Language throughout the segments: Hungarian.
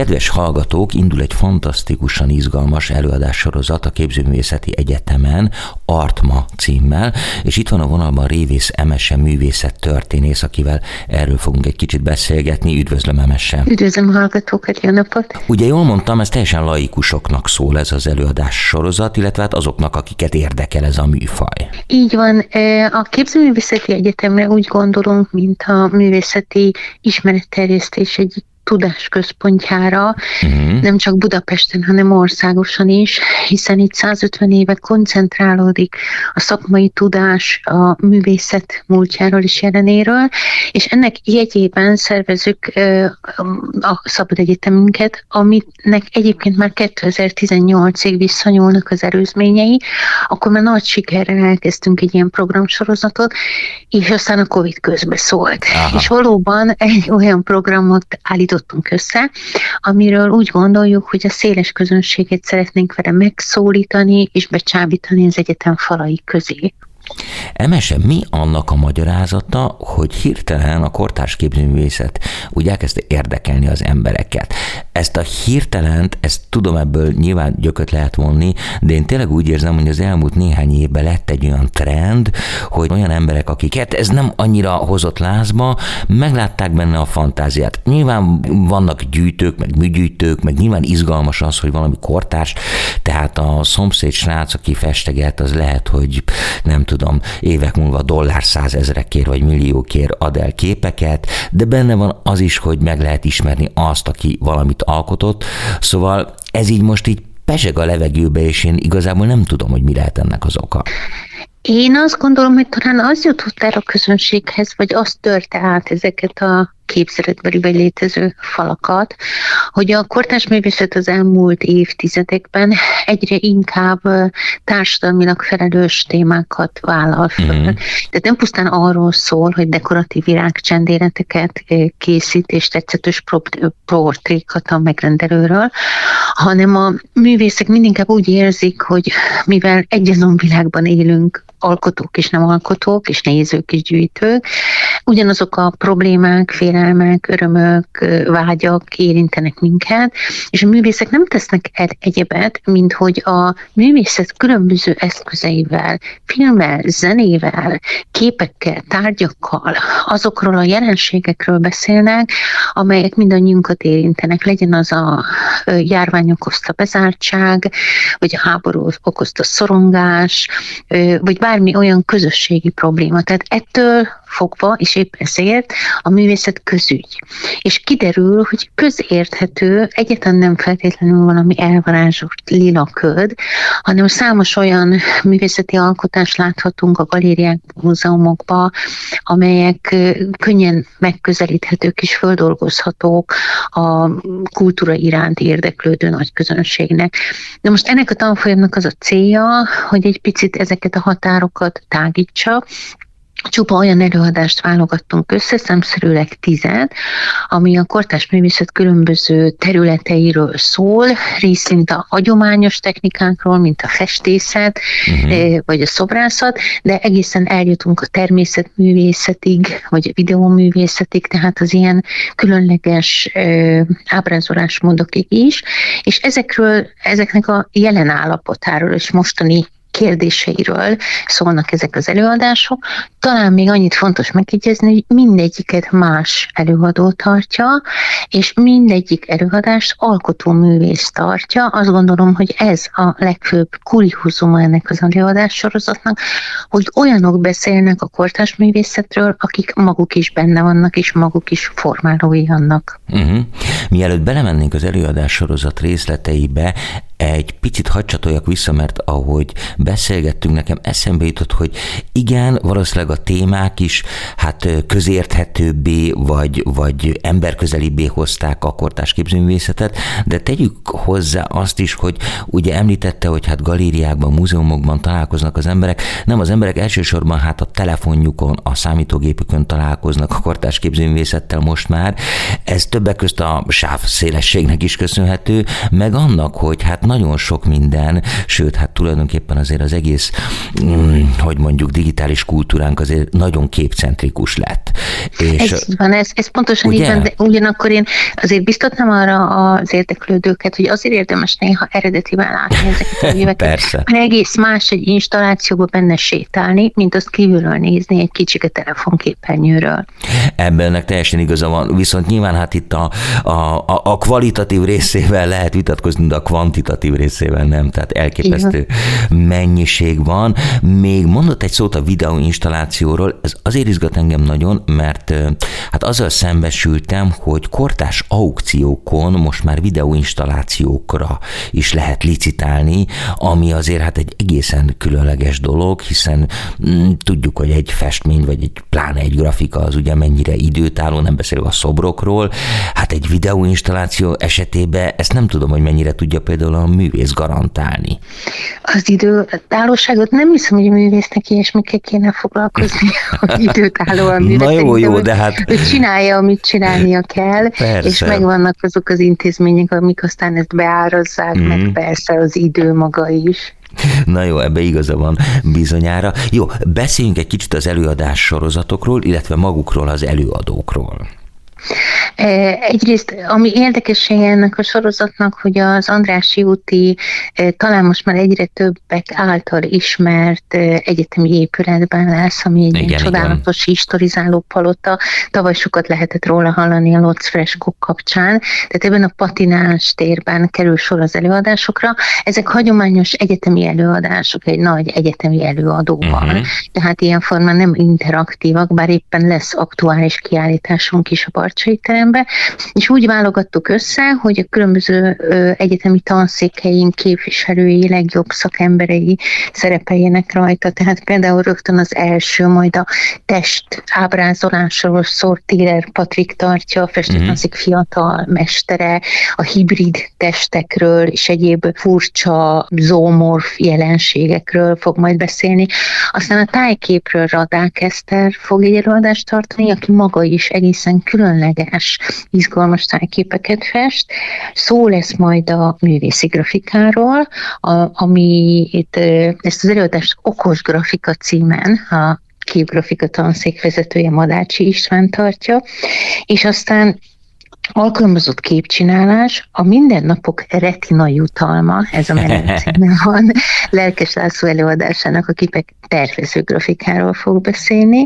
Kedves hallgatók, indul egy fantasztikusan izgalmas előadássorozat a Képzőművészeti Egyetemen, Artma címmel, és itt van a vonalban Révész Emese művészettörténész, akivel erről fogunk egy kicsit beszélgetni. Üdvözlöm, Emese! Üdvözlöm a hallgatókat, jó napot! Ugye jól mondtam, ez teljesen laikusoknak szól ez az előadássorozat, illetve hát azoknak, akiket érdekel ez a műfaj. Így van, a Képzőművészeti Egyetemre úgy gondolunk, mint a művészeti ismeretterjesztés egyik tudásközpontjára, nem csak Budapesten, hanem országosan is, hiszen itt 150 éve koncentrálódik a szakmai tudás a művészet múltjáról és jelenéről, és ennek jegyében szervezzük a szabad egyetemünket, aminek egyébként már 2018-ig visszanyúlnak az előzményei, akkor már nagy sikerrel elkezdtünk egy ilyen programsorozatot, és aztán a Covid közbeszólt. Aha. És valóban egy olyan programot állítottunk össze, amiről úgy gondoljuk, hogy a széles közönséget szeretnénk vele megszólítani és becsábítani az egyetem falai közé. Emese, mi annak a magyarázata, hogy hirtelen a kortárs képzőművészet úgy elkezdte érdekelni az embereket? Ezt a hirtelent, ezt tudom, ebből nyilván gyököt lehet vonni, de én tényleg úgy érzem, hogy az elmúlt néhány évben lett egy olyan trend, hogy olyan emberek, akiket ez nem annyira hozott lázba, meglátták benne a fantáziát. Nyilván vannak gyűjtők, meg műgyűjtők, meg nyilván izgalmas az, hogy valami kortárs, tehát a szomszéd srác, aki festeget, az lehet, hogy nem tudom, évek múlva $100,000-ekért vagy milliókért ad el képeket, de benne van az is, hogy meg lehet ismerni azt, aki valamit alkotott. Szóval ez így most így pezseg a levegőbe, és én igazából nem tudom, hogy mi lehet ennek az oka. Én azt gondolom, hogy talán az jutott el a közönséghez, vagy az törte át ezeket a képzeletbeli vagy létező falakat, hogy a kortárs művészet az elmúlt évtizedekben egyre inkább társadalmilag felelős témákat vállal föl. Tehát nem pusztán arról szól, hogy dekoratív virágcsendéleteket készít és tetszetős portrékat a megrendelőről, hanem a művészek mindinkább úgy érzik, hogy mivel egyazon világban élünk, alkotók és nem alkotók, és nézők és gyűjtők, ugyanazok a problémák, félelmek, örömök, vágyak érintenek minket, és a művészek nem tesznek el egyebet, mint hogy a művészet különböző eszközeivel, filmmel, zenével, képekkel, tárgyakkal, azokról a jelenségekről beszélnek, amelyek mindannyiunkat érintenek. Legyen az a járvány okozta bezártság, vagy a háború okozta szorongás, vagy bármi olyan közösségi probléma. Tehát ettől fogva, és épp ezért a művészet közügy. És kiderül, hogy közérthető, egyáltalán nem feltétlenül valami elvarázsolt lila köd, hanem számos olyan művészeti alkotást láthatunk a galériák, múzeumokban, amelyek könnyen megközelíthetők és földolgozhatók a kultúra iránt érdeklődő nagy közönségnek. De most ennek a tanfolyamnak az a célja, hogy egy picit ezeket a határokat tágítsa. Csupa olyan előadást válogattunk össze, számszerűleg 10, ami a kortárs művészet különböző területeiről szól, részint a hagyományos technikákról, mint a festészet, vagy a szobrászat, de egészen eljutunk a természetművészetig, vagy a videóművészetig, tehát az ilyen különleges ábrázolásmódokig is, és ezeknek a jelen állapotáról és mostani kérdéseiről szólnak ezek az előadások. Talán még annyit fontos megjegyezni, hogy mindegyiket más előadó tartja, és mindegyik előadást alkotóművész tartja. Azt gondolom, hogy ez a legfőbb kuriózuma ennek az előadássorozatnak, hogy olyanok beszélnek a kortárs művészetről, akik maguk is benne vannak, és maguk is formálói annak. Mielőtt belemennénk az előadássorozat részleteibe, egy picit hadd csatoljak vissza, mert ahogy beszélgettünk, nekem eszembe jutott, hogy igen, valószínűleg a témák is hát közérthetőbbé vagy emberközelibbé hozták a kortárs képzőművészetet, de tegyük hozzá azt is, hogy ugye említette, hogy hát galériákban, múzeumokban találkoznak az emberek, nem az emberek elsősorban hát a telefonjukon, a számítógépükön találkoznak a kortárs képzőművészettel most már. Ez többek közt a sávszélességnek is köszönhető, meg annak, hogy hát nagyon sok minden, sőt, hát tulajdonképpen azért az egész, hogy mondjuk digitális kultúránk azért nagyon képcentrikus lett. És ez pontosan így van, de ugyanakkor én azért biztatnám arra az érdeklődőket, hogy azért érdemes néha eredetivel látni ezeket a műveket. Persze. Egész más egy installációba benne sétálni, mint azt kívülről nézni egy kicsike telefonképernyőről. Ebben teljesen igaza van, viszont nyilván hát itt a kvalitatív részével lehet vitatkozni, de a kvantitatív részével nem, tehát elképesztő mennyiség van. Még mondott egy szót a videóinstallációról, ez azért izgat engem nagyon, mert hát azzal szembesültem, hogy kortárs aukciókon most már videóinstallációkra is lehet licitálni, ami azért hát egy egészen különleges dolog, hiszen tudjuk, hogy egy festmény, vagy pláne egy grafika az ugye mennyire időtálló, nem beszélve a szobrokról, hát egy videóinstalláció esetében ezt nem tudom, hogy mennyire tudja például a művész garantálni. Az időtállóságot nem hiszem, hogy a művésznek ilyesmikkel kéne foglalkozni, hogy időtállóan művésznek. Na jó, de hát... Ő csinálja, amit csinálnia kell, persze. És megvannak azok az intézmények, amik aztán ezt beárazzák, meg persze az idő maga is. Na jó, ebbe igaza van bizonyára. Jó, beszéljünk egy kicsit az előadás sorozatokról, illetve magukról az előadókról. Egyrészt, ami érdekessége ennek a sorozatnak, hogy az Andrássy úti, talán most már egyre többek által ismert egyetemi épületben lesz, ami egy ilyen csodálatos historizáló palota. Tavaly sokat lehetett róla hallani a Lotz freskók kapcsán, tehát ebben a patinás térben kerül sor az előadásokra. Ezek hagyományos egyetemi előadások egy nagy egyetemi előadóval, tehát ilyen formán nem interaktívak, bár éppen lesz aktuális kiállításunk is a Barcsay terembe, és úgy válogattuk össze, hogy a különböző egyetemi tanszékeink képviselői, legjobb szakemberei szerepeljenek rajta, tehát például rögtön az első, majd a test ábrázolásról szól Thierer Patrik tartja, a festőtanszék fiatal mestere, a hibrid testekről és egyéb furcsa zoomorf jelenségekről fog majd beszélni. Aztán a tájképről Radák Eszter fog egy előadást tartani, aki maga is egészen különleges, izgalmas tájképeket fest. Szó lesz majd a művészi grafikáról, ami itt ezt az előadást Okos grafika címen a képgrafika tanszék vezetője Madácsi István tartja, és aztán alkalmazott képcsinálás, a mindennapok retina jutalma, ez a menetcíme van, Lelkes László előadásának a képek tervező grafikáról fog beszélni,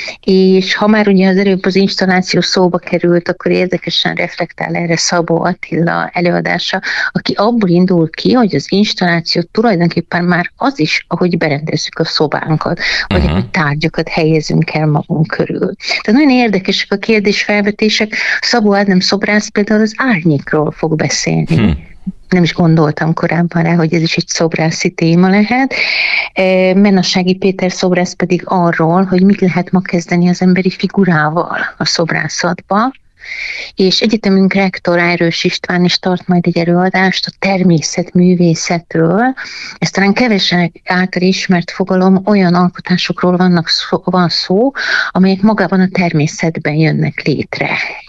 és ha már ugye az előbb az installáció szóba került, akkor érdekesen reflektál erre Szabó Attila előadása, aki abból indul ki, hogy az installáció tulajdonképpen már az is, ahogy berendezzük a szobánkat, vagy hogy tárgyakat helyezünk el magunk körül. Tehát nagyon érdekesek a kérdésfelvetések. Szabó Ádám szobrász például az árnyékról fog beszélni. Nem is gondoltam korábban rá, hogy ez is egy szobrászi téma lehet. Menassági Péter szobrász pedig arról, hogy mit lehet ma kezdeni az emberi figurával a szobrászatba. És egyetemünk rektor Ájrős István is tart majd egy előadást a természetművészetről. Ez talán kevesen által ismert fogalom, olyan alkotásokról van szó, amelyek magában a természetben jönnek létre.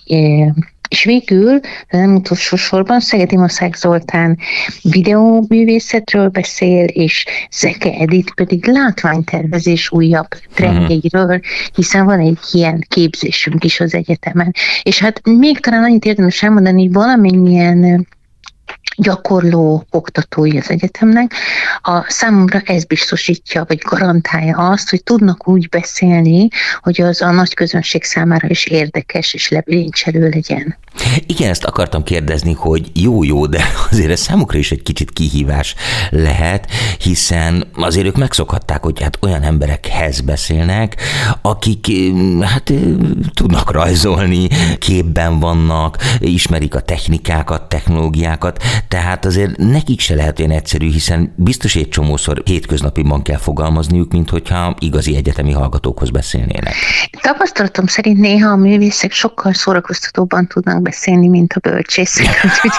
És végül, de nem utolsó sorban, Szegedi Maszák Zoltán videóművészetről beszél, és Zeke Edith pedig látványtervezés újabb trendjeiről, hiszen van egy ilyen képzésünk is az egyetemen. És hát még talán annyit érdemes elmondani, hogy valamennyien gyakorló oktatói az egyetemnek, számomra ez biztosítja, vagy garantálja azt, hogy tudnak úgy beszélni, hogy az a nagy közönség számára is érdekes és lebilincselő legyen. Igen, ezt akartam kérdezni, hogy jó, de azért ez számukra is egy kicsit kihívás lehet, hiszen azért ők megszokhatták, hogy hát olyan emberekhez beszélnek, akik hát tudnak rajzolni, képben vannak, ismerik a technikákat, technológiákat, tehát azért nekik se lehet olyan egyszerű, hiszen biztos egy csomószor hétköznapiban kell fogalmazniuk, mint hogyha igazi egyetemi hallgatókhoz beszélnének. Tapasztalatom szerint néha a művészek sokkal szórakoztatóbban tudnak tudnak beszélni, mint a bölcsészek.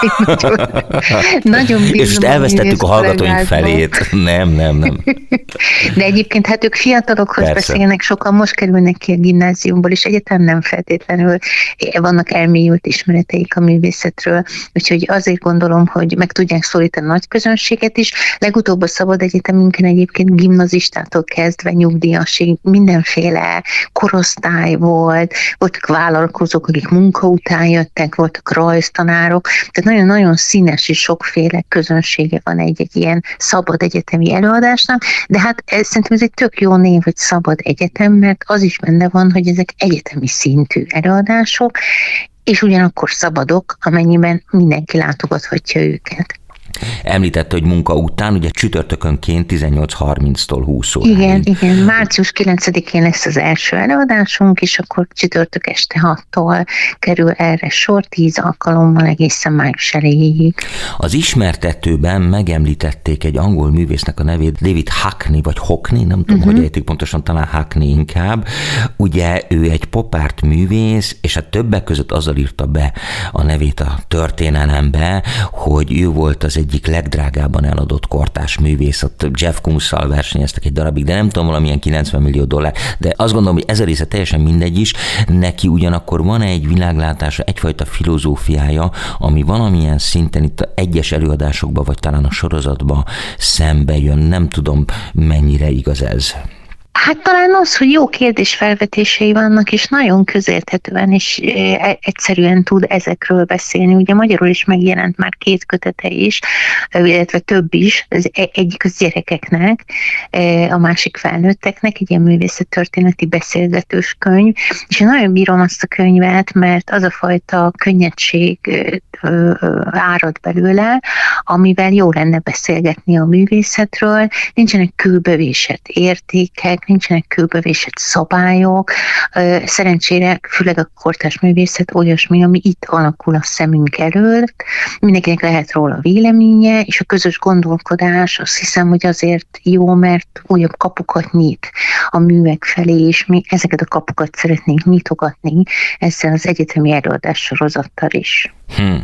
Nagyon bízom. És most elvesztettük a hallgatóink felét. Nem. De egyébként hát ők fiatalokhoz beszélnek, sokan most kerülnek ki a gimnáziumból, és egyetem nem feltétlenül vannak elmélyült ismereteik a művészetről, úgyhogy azért gondolom, hogy meg tudják szólítani a nagy közönséget is. Legutóbb a Szabad Egyetemünkön egyébként gimnazistától kezdve nyugdíjasig mindenféle korosztály volt, voltak vállalkozók, akik munka után jöttek, voltak rajztanárok, tehát nagyon-nagyon színes és sokféle közönsége van egy ilyen szabad egyetemi előadásnak, de hát szerintem ez egy tök jó név, hogy Szabad Egyetem, mert az is benne van, hogy ezek egyetemi szintű előadások, és ugyanakkor szabadok, amennyiben mindenki látogathatja őket. Említette, hogy munka után, ugye csütörtökönként 18:30-tól 20 óráig. Igen. Március 9-én lesz az első előadásunk, és akkor csütörtök este 6-tól kerül erre sor, 10 alkalommal egészen május elejéig. Az ismertetőben megemlítették egy angol művésznek a nevét, David Hockney, vagy Hockney, nem tudom, hogy ejtik pontosan, talán Hockney inkább. Ugye ő egy pop art művész, és hát többek között azzal írta be a nevét a történelembe, hogy ő volt az egyik legdrágábban eladott kortárs művész, ott Jeff Koons-szal versenyeztek egy darabig, de nem tudom, valamilyen $90 millió, de azt gondolom, hogy ez a része teljesen mindegy is, neki ugyanakkor van egy világlátása, egyfajta filozófiája, ami valamilyen szinten itt a egyes előadásokba, vagy talán a sorozatba szembe jön, nem tudom, mennyire igaz ez. Hát talán az, hogy jó kérdésfelvetései vannak, és nagyon közérthetően és egyszerűen tud ezekről beszélni. Ugye magyarul is megjelent már 2 kötete is, illetve több is, az egyik az gyerekeknek, a másik felnőtteknek, egy ilyen művészettörténeti beszélgetős könyv, és én nagyon bírom azt a könyvet, mert az a fajta könnyedség árad belőle, amivel jó lenne beszélgetni a művészetről, nincsenek kőbevésett értékek, nincsenek kőbevésett szabályok. Szerencsére főleg a kortárs művészet olyasmi, ami itt alakul a szemünk előtt. Mindenkinek lehet róla véleménye, és a közös gondolkodás azt hiszem, hogy azért jó, mert újabb kapukat nyit a művek felé, és mi ezeket a kapukat szeretnénk nyitogatni ezzel az egyetemi előadás sorozattal is.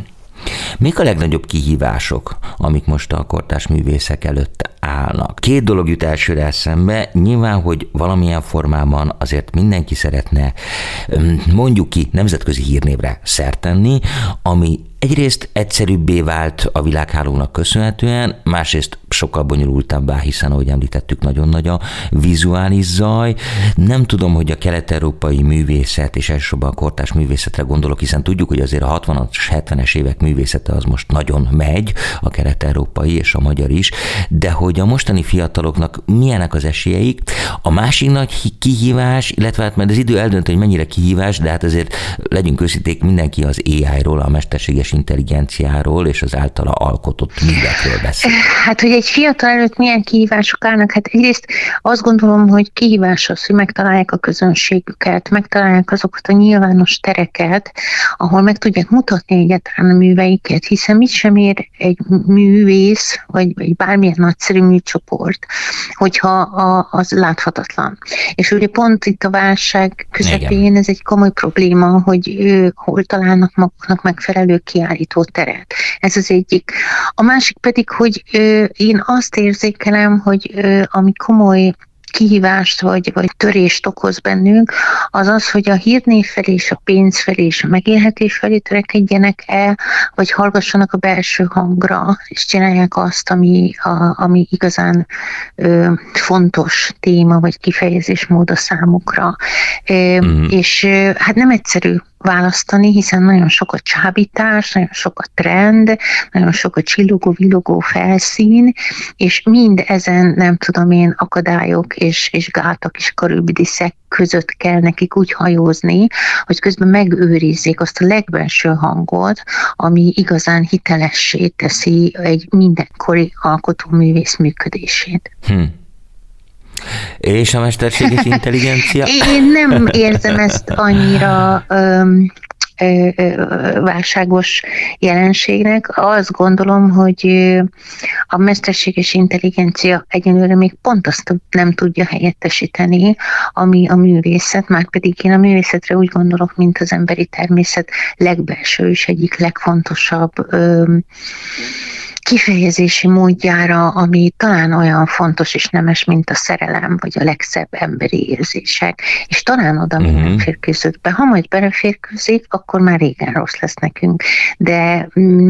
Mik a legnagyobb kihívások, amik most a kortárs művészek előtt állnak? 2 dolog jut elsőre eszembe, nyilván, hogy valamilyen formában azért mindenki szeretne, mondjuk ki, nemzetközi hírnévre szert tenni, ami egyrészt egyszerűbbé vált a világhálónak köszönhetően, másrészt sokkal bonyolultabbá, hiszen, ahogy említettük, nagyon nagy a vizuális zaj. Nem tudom, hogy a kelet-európai művészet, és elsősorban a kortárs művészetre gondolok, hiszen tudjuk, hogy azért a 60-as, 70-es évek művészete az most nagyon megy, a kelet-európai és a magyar is, de hogy a mostani fiataloknak milyenek az esélyeik. A másik nagy kihívás, illetve hát mert az idő eldöntő, hogy mennyire kihívás, de hát azért legyünk őszinték, mindenki az AI-ról, a mesterséges intelligenciáról és az általa alkotott művekről beszél. Hát, hogy egy fiatal előtt milyen kihívások állnak? Hát egyrészt azt gondolom, hogy kihívás az, hogy megtalálják a közönségüket, megtalálják azokat a nyilvános tereket, ahol meg tudják mutatni egyáltalán a műveiket, hiszen mit sem ér egy művész, vagy bármilyen nagyszerű műcsoport, hogyha az láthatatlan. És ugye pont itt a válság közepén ez egy komoly probléma, hogy hol találnak maguknak megfelelő kiállító teret. Ez az egyik. A másik pedig, hogy én azt érzékelem, hogy ami komoly kihívást vagy törést okoz bennünk, az az, hogy a hírnév felé és a pénz felé és a megélhetés felé törekedjenek el, vagy hallgassanak a belső hangra, és csinálják azt, ami igazán fontos téma, vagy kifejezésmód a számukra. És hát nem egyszerű választani, hiszen nagyon sok a csábítás, nagyon sok a trend, nagyon sok a csillogó-villogó felszín, és mind ezen, nem tudom én, akadályok és gátak és karübdiszek között kell nekik úgy hajózni, hogy közben megőrizzék azt a legbelső hangot, ami igazán hitelessé teszi egy mindenkori alkotóművész működését. És a mesterséges intelligencia? Én nem érzem ezt annyira válságos jelenségnek. Azt gondolom, hogy a mesterséges intelligencia egyenlőre még pont azt nem tudja helyettesíteni, ami a művészet, már pedig én a művészetre úgy gondolok, mint az emberi természet legbelső és egyik legfontosabb kifejezési módjára, ami talán olyan fontos és nemes, mint a szerelem, vagy a legszebb emberi érzések, és talán oda még nem férkőzött be. Ha majd beleférkőzik, akkor már régen rossz lesz nekünk. De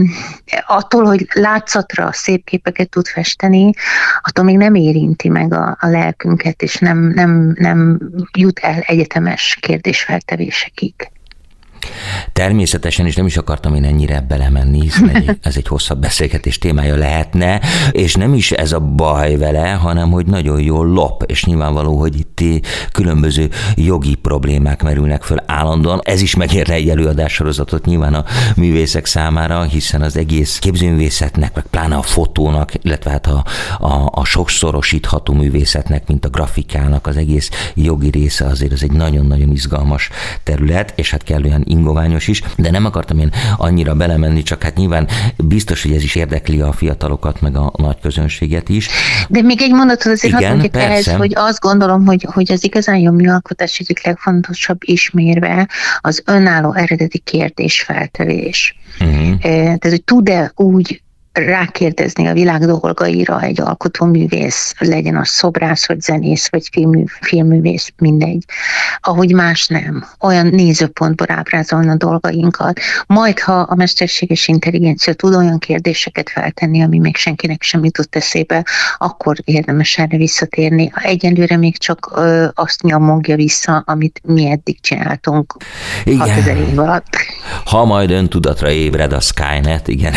attól, hogy látszatra szép képeket tud festeni, attól még nem érinti meg a lelkünket, és nem jut el egyetemes kérdésfeltevésekig. Természetesen, és nem is akartam én ennyire belemenni, hiszen ez egy hosszabb beszélgetés témája lehetne, és nem is ez a baj vele, hanem hogy nagyon jól lop, és nyilvánvaló, hogy itt különböző jogi problémák merülnek föl állandóan. Ez is megérne egy előadássorozatot nyilván a művészek számára, hiszen az egész képzőművészetnek, meg pláne a fotónak, illetve hát a sokszorosítható művészetnek, mint a grafikának az egész jogi része azért az egy nagyon-nagyon izgalmas terület, és hát kellően ingoványos is, de nem akartam én annyira belemenni, csak hát nyilván biztos, hogy ez is érdekli a fiatalokat, meg a nagy közönséget is. De még egy mondatot azért hadd mondjak ehhez, hogy azt gondolom, hogy az igazán jó műalkotás egyik legfontosabb ismérve az önálló eredeti kérdésfeltevés. Tehát, hogy tud-e úgy rákérdezni a világ dolgaira egy alkotóművész, legyen az szobrász, vagy zenész, vagy filmművész, mindegy, ahogy más nem. Olyan nézőpontból ábrázolna dolgainkat. Majd, ha a mesterséges intelligencia tud olyan kérdéseket feltenni, ami még senkinek sem jutott eszébe, akkor érdemes erre visszatérni. Egyelőre még csak azt nyomogja vissza, amit mi eddig csináltunk 6000 év alatt. Ha majd öntudatra ébred a Skynet, igen.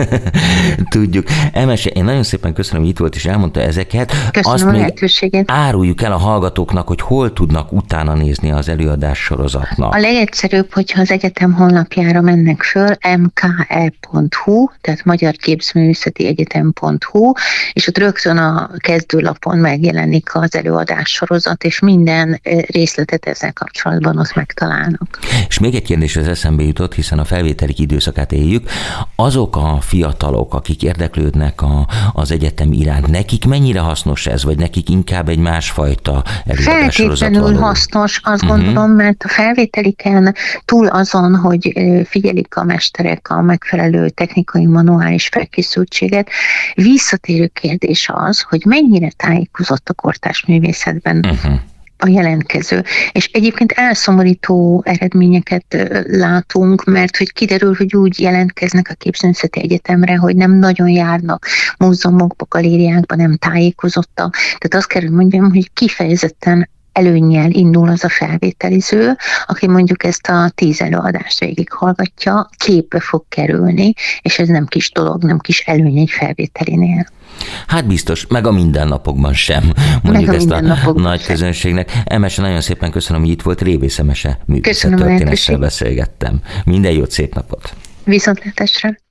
Tudjuk. Emese, én nagyon szépen köszönöm, hogy itt volt és elmondta ezeket. Köszönöm a lehetőséget. Áruljuk el a hallgatóknak, hogy hol tudnak utána nézni az előadás sorozatnak. A legegyszerűbb, hogyha az egyetem honlapjára mennek föl, mke.hu, tehát Magyar Képzőművészeti Egyetem.hu, és ott rögtön a kezdőlapon megjelenik az előadás sorozat, és minden részletet ezzel kapcsolatban ott megtalálnak. És még egy kérdés az eszembe jutott, hiszen a felvételik időszakát éljük. Azok a fiatalok, akik érdeklődnek az egyetem iránt, nekik mennyire hasznos ez, vagy nekik inkább egy másfajta előadássorozat való? Feltétlenül hasznos, azt gondolom, mert a felvételiken túl azon, hogy figyelik a mesterek a megfelelő technikai manuális felkészültséget, visszatérő kérdés az, hogy mennyire tájékozott a kortárs művészetben a jelentkező. És egyébként elszomorító eredményeket látunk, mert hogy kiderül, hogy úgy jelentkeznek a Képzőművészeti Egyetemre, hogy nem nagyon járnak múzeumokba, galériákba, nem tájékozottak. Tehát azt kell, hogy mondjam, hogy kifejezetten előnnyel indul az a felvételiző, aki mondjuk ezt a 10 előadást végighallgatja, képbe fog kerülni, és ez nem kis dolog, nem kis előny egy felvételinél. Hát biztos, meg a mindennapokban sem, mondjuk ezt a nagy közönségnek. Emese, nagyon szépen köszönöm, hogy itt volt, Révész Emese művészettörténettel beszélgettem. Minden jót, szép napot! Viszontlátásra!